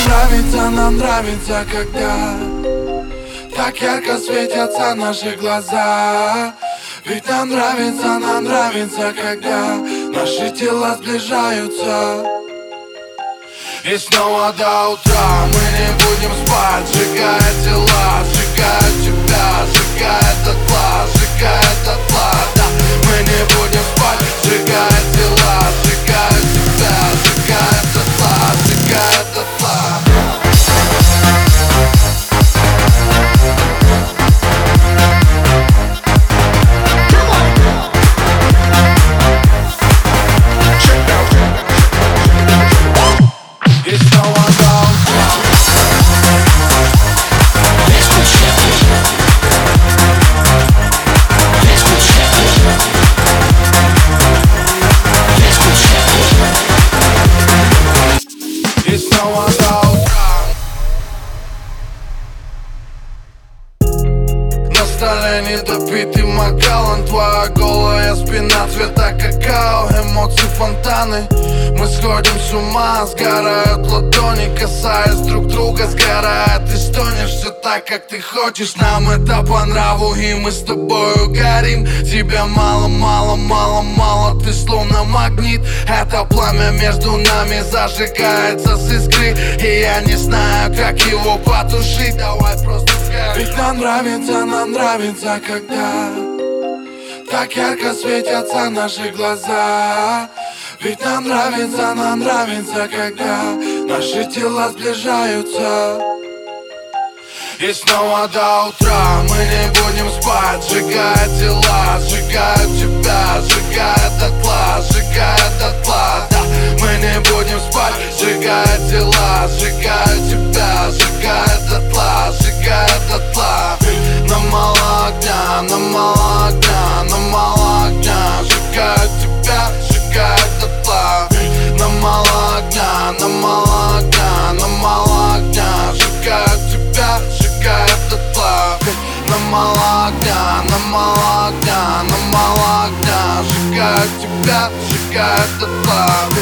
нам нравится, когда так ярко светятся наши глаза. Ведь нам нравится, когда наши тела сближаются. И снова до утра мы не будем спать, сжигая тела, сжигая тебя, сжигая дотла, сжигая дотла. Да, мы не будем спать, сжигая тела, сжигая тебя, сжигая дотла, сжигая дотла. Недопитый Макалан, твоя голая спина цвета какао, эмоции фонтаны. Мы сходим с ума, сгорают ладони, касаясь друг друга, сгорает и стонешь. Все так, как ты хочешь, нам это по нраву, и мы с тобою горим. Тебя мало, мало, мало, мало, ты словно магнит. Это пламя между нами зажигается с искры, и я не знаю, как его потушить. Давай просто скажи. Ведь нам нравится, когда так ярко светятся наши глаза. Ведь нам нравится, когда наши тела сближаются. И снова до утра мы не будем спать, сжигая тела, сжигая тебя, сжигая дотла, сжигая дотла. Да, мы не будем спать, сжигая тела, сжигая тебя, сжигая дотла, сжигая дотла. Нам мало огня, нам мало огня, нам мало огня, сжигая тебя, сжигая дотла. Нам мало огня, нам мало огня, нам мало огня, сжигая тебя, сжигая дотла. Нам мало огня, нам мало огня, нам мало огня, сжигая тебя, сжигая дотла.